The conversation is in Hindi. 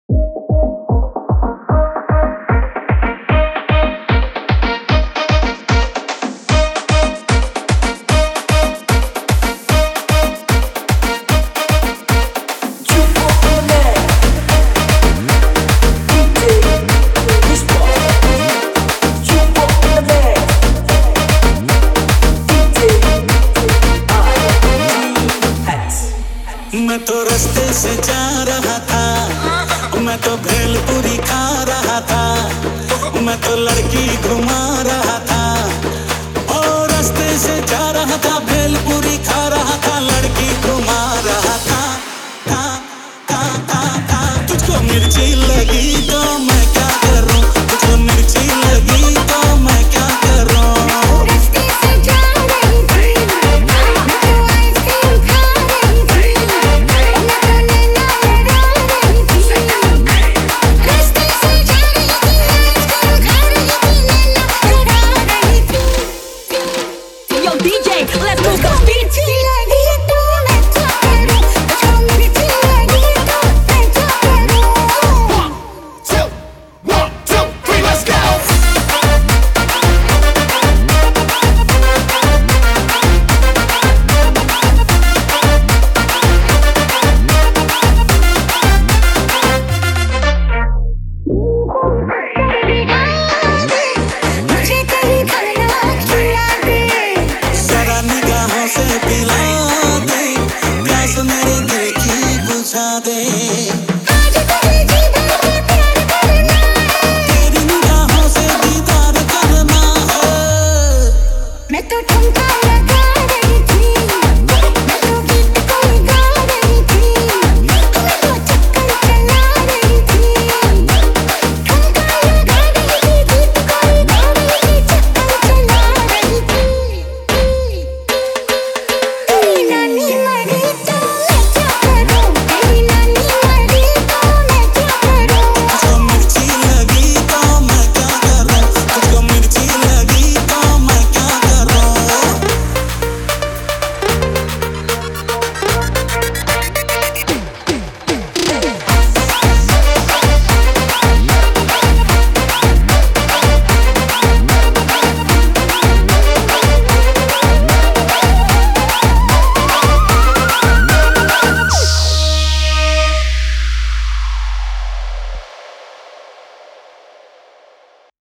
मैं तो रास्ते से जा रहा था, मैं तो भेलपुरी खा रहा था, मैं तो लड़की घुमा रहा था। और रास्ते से जा रहा था, भेलपुरी खा रहा था, लड़की घुमा रहा था। तुझको मिर्ची लगी तो मैं क्या करूं, तुझको मिर्ची लगी तो मैं क्या करूं। Let's move the beat. से पिला दे, प्यास मेरे दिल की बुझा दे।